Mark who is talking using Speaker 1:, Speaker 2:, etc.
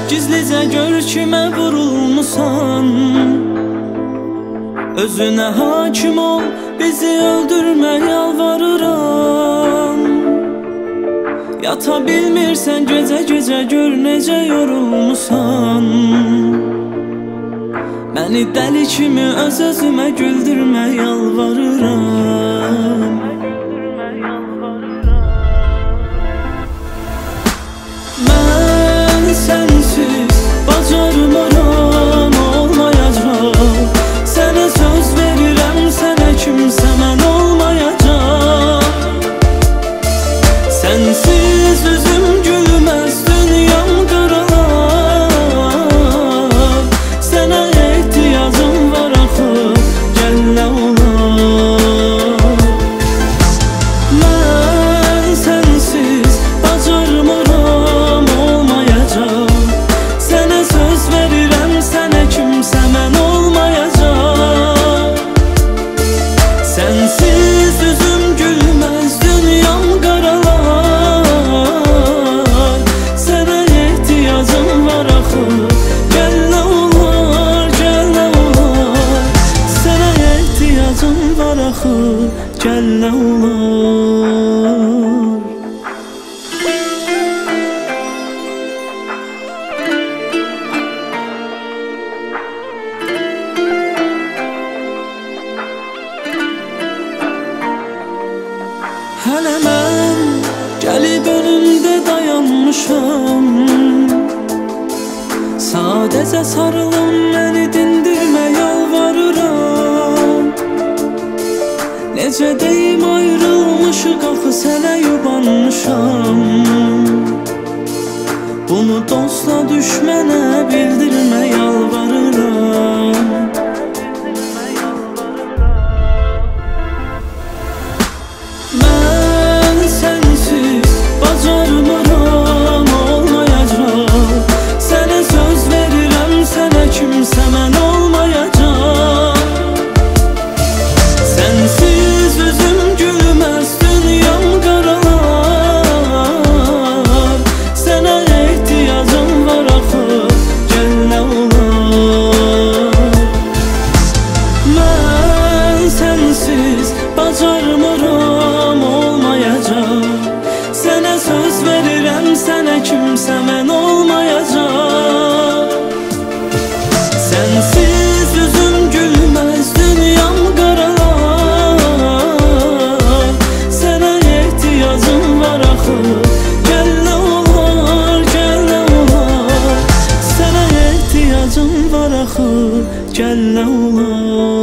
Speaker 1: Gizlicə gör kimə vurulmusan. Özünə hakim ol, bizi öldürmə yalvarıram. Yata bilmirsən gecə-gecə gör necə yorulmusan. Məni dəli kimi öz-özümə güldürmə yalvarıram. Mən sənsiz bacarmaram, olmayacaq. Sənə söz verirəm, sənə kimsə mən olmayacaq. Sənsiz üzüm gülməz, dünyam qaralar. Sənə ehtiyacım var axı, gəl nə olar. Mən sənsiz bacarmaram, olmayacaq. Sənə söz verirəm, sənə kimsə mən olmayacaq. Sənsiz üzüm gülməz, dünyam qaralar. Sənə ehtiyacım var axı, gəl nə olar, gəl nə olar. Sənə ehtiyacım var axı, gəl nə olar. Hələ mən gəlib önündə dayanmışam. Sadəcə sarılım, məni dindirmə yalvarıram. Necə deyim ayrılmışıq axı, sənə yubanmışam. Bunu dosta düşmənə bildirmə yalvarıram. Mən sənsiz bacarmaram, olmayacaq. Sənə söz verirəm, sənə kimsə mən olmayacaq. Sənsiz üzüm gülməz, dünyam qaralar. Sənə ehtiyacım var axı, gəl nə olar. Mən sənsiz bacarmaram, olmayacaq. Sənə söz verirəm, sənə kimsə mən olmayacaq. Sənsiz üzüm gülməz, dünyam qaralar. Sənə ehtiyacım var axı, gəl nə olar, gəl nə olar. Sənə ehtiyacım var axı, gəl nə olar.